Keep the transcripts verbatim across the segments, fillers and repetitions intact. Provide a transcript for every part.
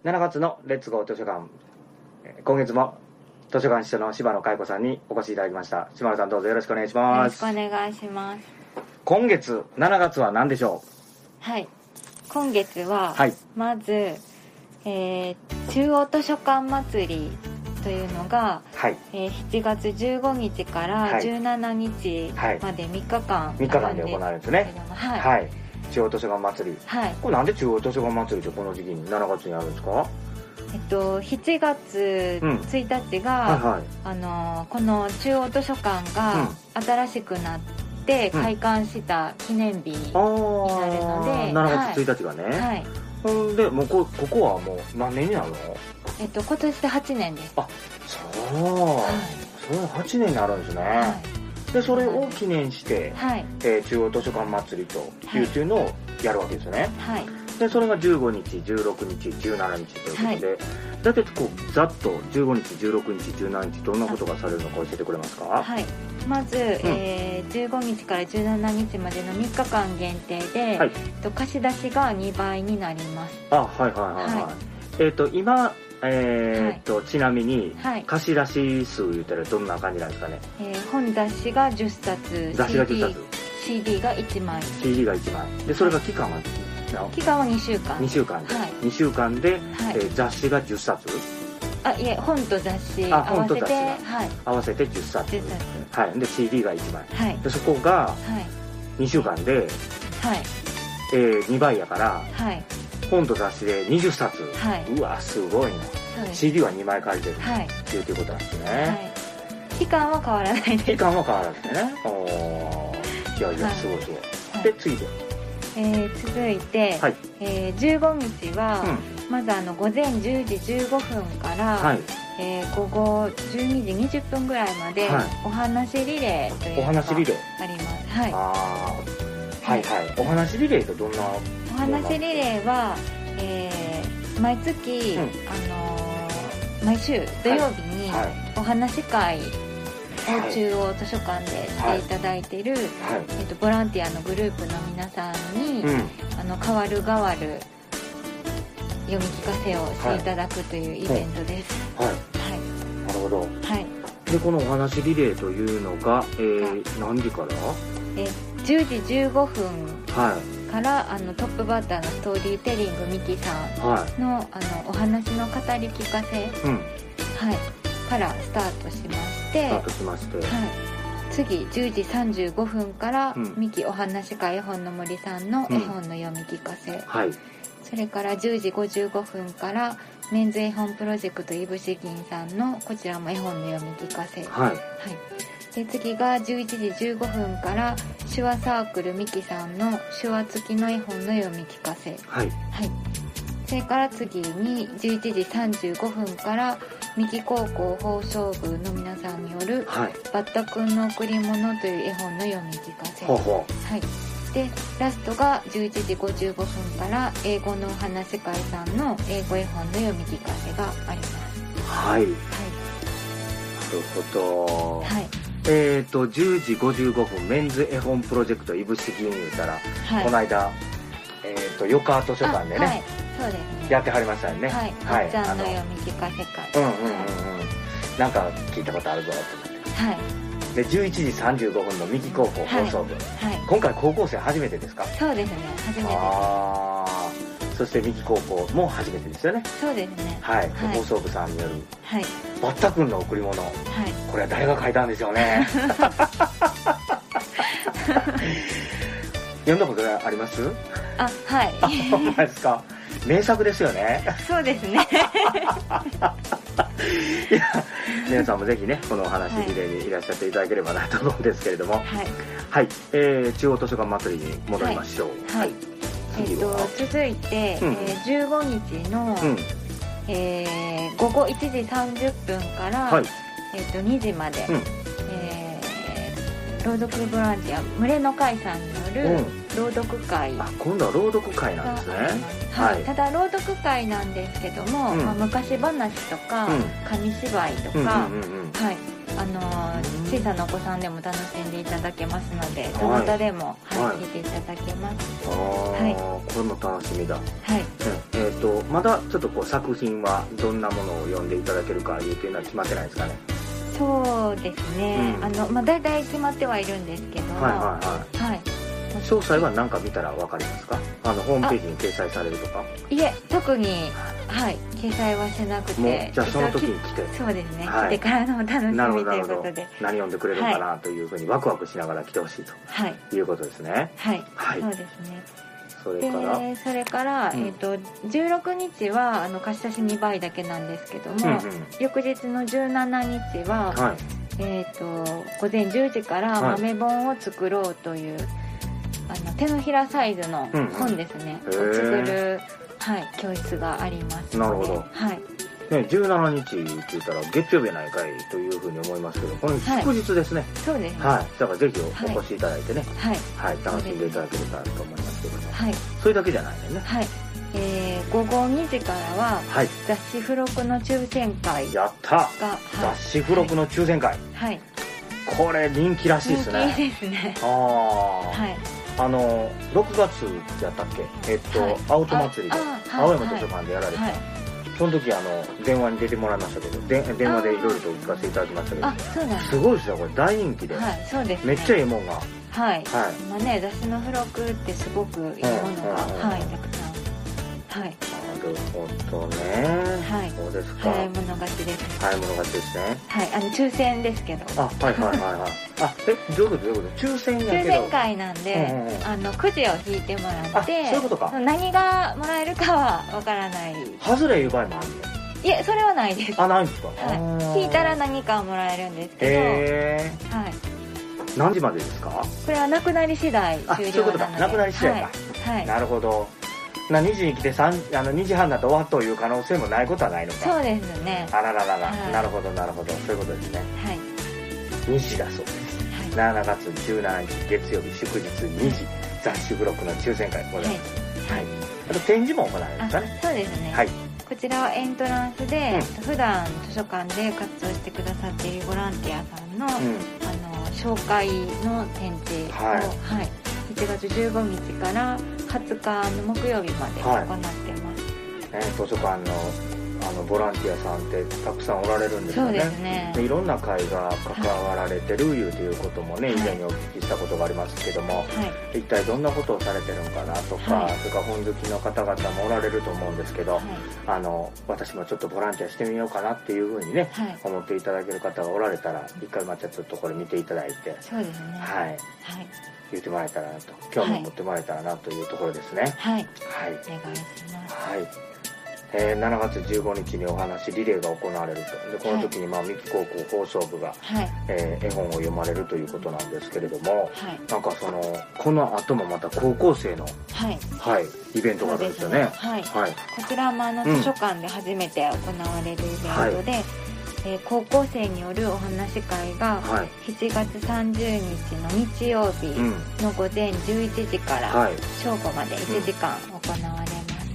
しちがつのレッツゴー図書館、今月も図書館司書の柴野佳代子さんにお越しいただきました。柴野さん、どうぞよろしくお願いします。 よろしくお願いします。 今月しちがつは何でしょう？ はい、今月は、 はい、 まず、えー、中央図書館祭りというのが、 はい、 えー、しちがつじゅうごにちからじゅうしちにちまでみっかかん、 はい、みっかかんで行われるんですね。 はい、はい、 中央図書館祭り、はい、これなんで中央図書館祭りってこの時期にしちがつにあるんですか？ えっと、しちがつついたちが、うんはいはい、あのこの中央図書館が新しくなって開館した記念日になるので、 うん、しちがつついたちがね、はい、ほんでもう こ, ここはもう何年になるの？ えっと、今年ではちねんです。 あ、そう、はい、そうはちねんになるんですね、はい、でそれを記念して、はい、えー、中央図書館祭りというというのをやるわけですよね。はい、でそれがじゅうごにち、じゅうろくにち、じゅうしちにちということで、はい、だいたいこうざっとじゅうごにち、じゅうろくにち、じゅうしちにちどんなことがされるのか教えてくれますか？ はい、まず、うん、えー、じゅうごにちからじゅうしちにちまでのみっかかん限定で、はい、と貸し出しがにばいになります。 あ、はいはいはいはい、はい、えーと今えーっと、はい、ちなみに、はい、貸し出し数言ったらどんな感じなんですかね？ えー、本雑誌がじゅっさつ、 雑誌がじゅっさつ、 シーディー がいちまい、 シーディー がいちまいで、それが期間は、 はい、期間はにしゅうかん、 にしゅうかんで、はい、にしゅうかんで、はい、えー、雑誌がじゅっさつ、 あ、いえ、本と雑誌合わせて、はい、合わせてじゅっさつ、 じゅっさつ、 はい、で シーディー がいちまい、はい、でそこがにしゅうかんで、はい、えー、にばいやから、はい、本と雑誌でにじゅっさつ、はい、うわすごいな。シーディー はにまい借りてるっていうことなんですね、はい、 期間は変わらないです。 期間は変わらずね。おいやいや、すごいすごい、はい、で次で、 えー、続いて、はい、えー、じゅうごにちは、うん、まずあの午前じゅうじじゅうごふんから、はい、えー、午後じゅうにじにじゅっぷんぐらいまで、はい、お話リレーというのがあります。はい、あ、 はいはい、お話リレーとどんな？ お話リレーは、えー、毎月、うん、あの毎週土曜日にお話会を中央図書館でしていただいている、はいはい、えっと、ボランティアのグループの皆さんに、うん、あの代わる代わる読み聞かせをしていただくというイベントです。 はい、はい、なるほど、はい、でこのお話リレーというのが、えー、何時から？ えー、じゅうじじゅうごふん、はいから、あのトップバッターのストーリーテリングミキさん の、はい、あのお話の語り聞かせ、うん、はい、からスタートしまして、 スタートしまして、はい、 次じゅうじさんじゅうごふんから、うん、ミキお話会絵本の森さんの絵本の読み聞かせ、うん、はい、それからじゅうじごじゅうごふんからメンズ絵本プロジェクトいぶし銀さんのこちらも絵本の読み聞かせ、はい、はい、で次がじゅういちじじゅうごふんから手話サークルミキさんの手話付きの絵本の読み聞かせ、はい、はい、それから次にじゅういちじさんじゅうごふんからミキ高校放送部の皆さんによる、はい、バッタくんの贈り物という絵本の読み聞かせ、ほうほう、はい、でラストがじゅういちじごじゅうごふんから英語のお話会さんの英語絵本の読み聞かせがあります。 はい、はい、なるほど、はい、えーとじゅうじごじゅうごふんメンズ絵本プロジェクトいぶし銀言うたら、はい、この間、えーと横川図書館でね、はい、そうですね、やってはりましたよね。はい、 はい、あっちゃんの読み聞かせ会、うんうんうんうん、 なんか聞いたことあるぞと思って、はい、でじゅういちじさんじゅうごふんのミキ高校放送部、はいはい、今回高校生初めてですか？ そうですね、初めてです。あ、 そしてミキ高校も初めてですよね。 そうですね、 はい、はい、放送部さんによる、はい、バッタくんの贈り物、はい、これは誰が書いたんでしょうね。読んだことあります？ あ、はい。 あ、ほんまですか。名作ですよね。 そうですね。 いや、皆さんもぜひね、このお話リレーにいらっしゃっていただければなと思うんですけれども、はい、はい、えー、中央図書館祭りに戻りましょう。はい。はい、 えー、と続いて、うん、えー、じゅうごにちの、うん、えー、午後いちじさんじゅっぷんから、はい、えー、とにじまで、うん、えー、朗読ボランティア群れの会さんによる朗読会、うん、 あ、今度は朗読会なんですね。 はいはい、ただ朗読会なんですけども、うん、まあ、昔話とか、うん、紙芝居とか、うんうんうんうん、はい、 あの小さなお子さんでも楽しんでいただけますので、どなたでも、はいはい、聞いていただけます。 あ、はい、これも楽しみだ。はい。えー、とまだちょっとこう作品はどんなものを読んでいただけるかいうというのは決まってないですかね。 そうですね。うん、あのまあ大体決まってはいるんですけど。はいはいはい。はい。 詳細は何か見たら分かりますか？あのホームページに掲載されるとか？ いえ、特に、はい、掲載はしてなくて、もうじゃあその時に来て、 そうですね、はい、来てからのお楽しみということで、 何読んでくれるかなというふうにワクワクしながら来てほしいと、はい、いうことですね。 はい、はい、そうですね。 それからでそれから、うん、えー、とじゅうろくにちはあの貸し出しにばいだけなんですけども、うんうん、翌日のじゅうしちにちは、はい、えー、と午前じゅうじから豆本を作ろうという、はい、あの手のひらサイズの本ですね、うんうん、を作る、はい、教室がありますので。 なるほど、はいね、じゅうしちにちって言ったら月曜日やないかいというふうに思いますけど、これ祝日ですね。はい、そうですね、はい、だからぜひ お, お越しいただいてね、はいはい、楽しんでいただけるかと思いますけども、はい、それだけじゃないね。はい、 えー、午後にじからは、はい、雑誌付録の抽選会が、 やった、はい、雑誌付録の抽選会、はい、これ人気らしいですね。 人気ですね。 ああ、はい、あのろくがつやったっけ、えっと、はい、アウト祭りで青山図書館でやられて、はい、その時あの電話に出てもらいましたけど、で電話でいろいろと聞かせていただきましたけど、あ、そうなんです、すごいですよこれ、大人気で、はい、そうですね、めっちゃいいもんが、はい、はい、 今ね雑誌の付録ってすごくいいものが、はい、たくさん、はい、 なるほどね、はい、そうですか、 早い者勝ちです。 早い者勝ちですね。 はい、あの抽選ですけど、 あ、はいはいはいはいあ、え、どういうことどういうこと、抽選やけど、 抽選会なんで、うんうん、あのくじを引いてもらって、 そういうことか、 何がもらえるかはわからない。 外れいう場合もあるの？ いえ、それはないです。 あ、ないんですか、 はい、引いたら何かもらえるんですけど、へー、はい、 何時までですか？これはなくなり次第終了なので。あ、そういうことか、 なくなり次第か、はいはい、なるほど。なにじに来てさんあのにじはんだと終わっという可能性もないことはないのか。 そうですね。 あらららら、はい、なるほどなるほど、そういうことですね。はい。にじだそうです。はい、しちがつじゅうしちにち月曜日祝日にじ、雑誌付録の抽選会ございます。はい。はい、あと展示も行われるんですかね。 そうですね。はい。こちらはエントランスで、うん、普段図書館で活動してくださっているボランティアさんの、うん、あの紹介の展示を、はい、はい、しちがつじゅうごにちからはつかの木曜日まで行ってます。はい、 ね、図書館のあのボランティアさんってたくさんおられるんですよね。そうですね。でいろんな会が関わられてるいうということもね、はい、以前にお聞きしたことがありますけども、はい、一体どんなことをされてるのかなとか、はい、それから本好きの方々もおられると思うんですけど、はい、あの私もちょっとボランティアしてみようかなっていうふうにね、はい、思っていただける方がおられたら、一回またちょっとこれ見ていただいて、そうですね、はい、はい、言ってもらえたらなと、興味を持ってもらえたらなというところですね。はい、はい、お願いします。はい。えー、しちがつじゅうごにちにお話リレーが行われると。でこの時に、まあ、三木高校放送部が、はい、えー、絵本を読まれるということなんですけれども、はい、なんかそのこの後もまた高校生の、はいはい、イベントがあるんですよね。はいはい、こちらもあの図書館で初めて行われるイベントで、うん、えー、高校生によるお話会がしちがつさんじゅうにちの日曜日の午前じゅういちじから正午までいちじかん行われます。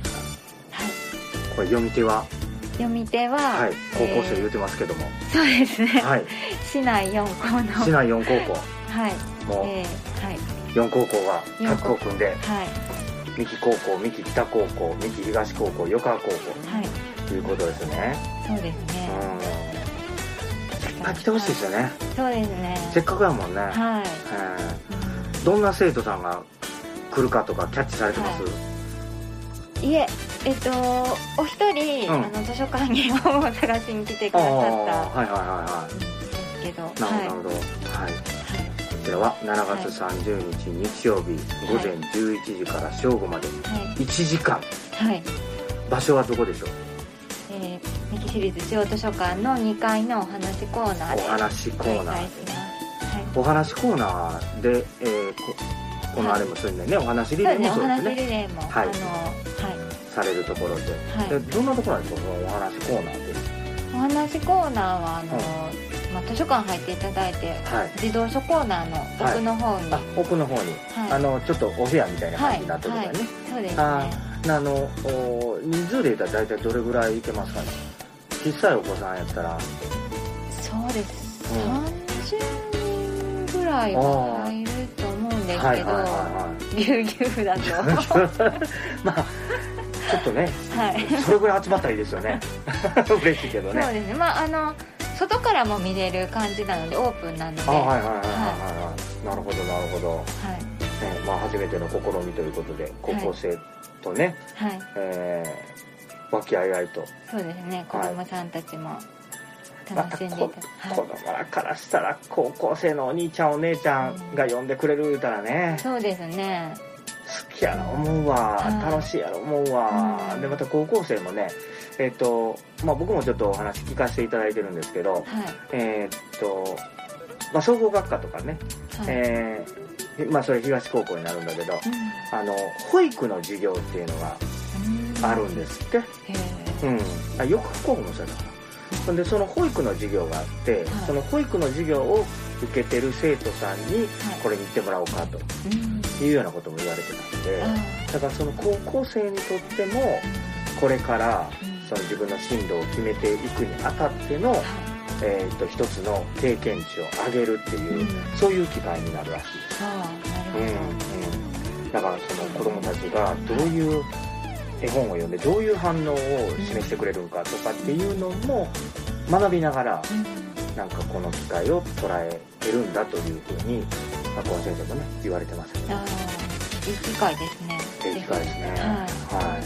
これ読み手は読み手は、はい、高校生言うてますけども、えー、そうですね、はい、市内よん校の市内よん高校、はい、もう、えーはい、よん高校がタッグを組んで、はい、三木高校、三木北高校、三木東高校、横川高校、はい、ということですね。そうですね、うん、いっぱい来てほしいですよね。そうですね、せっかくやもんね。はい、えー、どんな生徒さんが来るかとかキャッチされてます？はい、いえ、えっと、お一人、うん、あの図書館に本を探しに来てくださった、はいはいはいはい、ですけど、なるほど、はい、はい、こちらはしちがつさんじゅうにち日曜日午前じゅういちじから正午までいちじかん、はい、場所はどこでしょう？えー、三木市立中央図書館のにかいのお話コーナーでお話コーナー、はい、お話コーナーで、えー、こ, このあれもするんでね、はい、お話リレーもそうですね、お話リレーも、はい、あの、はい、されるところで、はい、でどんなところなんですか、お話コーナーで。お話コーナーはあの、うん、まあ、図書館入っていただいて、はい、児童書コーナーの奥の方に、はい、あ、奥の方に、はい、あのちょっとお部屋みたいな感じになってるからね、はいはい、そうですね。ああのお人数で言ったら大体どれぐらいいけますかね？小さいお子さんやったら。そうですさんじゅうにんぐらいは入ると思うんですけど、ぎゅうぎゅうだとまあちょっとね、はい、それぐらい集まったらいいですよね嬉しいけどね。 そうですね、まああの外からも見れる感じなのでオープンなので、 あ、はいはいはいはいはい、なるほどなるほど、はい、ね、まあ初めての試みということで高校生とね、はい、えー、和気あいあいと、 そうですね、子供さんたちも楽しんでいた、 また子供からしたら高校生のお兄ちゃんお姉ちゃんが呼んでくれる言うたらね、 うん、そうですね、 好きやろ思うわ、楽しいやろ思うわ、うん、でまた高校生もね、えーとまあ、僕もちょっとお話聞かせていただいてるんですけど、はい、えーとまあ、総合学科とかね、はい、えーまあ、それ東高校になるんだけど、うん、あの保育の授業っていうのがあるんですって、うん、あ、よく高校もそうだな。でその保育の授業があって、はい、その保育の授業を受けてる生徒さんにこれに行ってもらおうかというようなことも言われてたので、だからその高校生にとってもこれからその自分の進路を決めていくにあたっての、えー、と一つの経験値を上げるっていう、うん、そういう機会になるらしいです。あ、なるほど、うんうん、だからその子供たちがどういう絵本を読んでどういう反応を示してくれるかとかっていうのも学びながら、うん、なんかこの機会を捉えてるんだというふうに学校の先生もね言われてますよね。 あ、いい機会ですね。 いい機会ですね。はい。はい、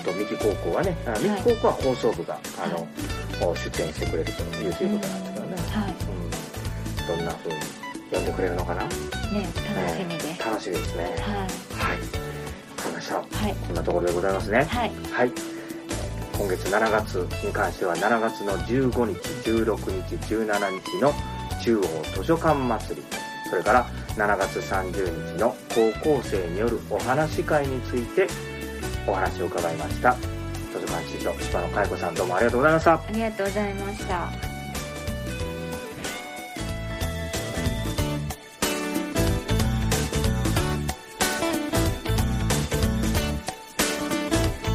と三木高校はね、三木高校は放送部が、はい、あの出展してくれるというそういうことなんですけどね。はい。うん、どんなふうに読んでくれるのかな。ね、 楽しみです。 えー、楽しみですね。はい。はい。わかりました。はい。こんなところでございますね。はい。はい。今月しちがつに関してはしちがつのじゅうごにち、じゅうろくにち、じゅうしちにちの中央図書館祭り、それからしちがつさんじゅうにちの高校生によるお話し会についてお話を伺いました。図書館司書柴野佳代子さん、どうもありがとうございました。ありがとうございました。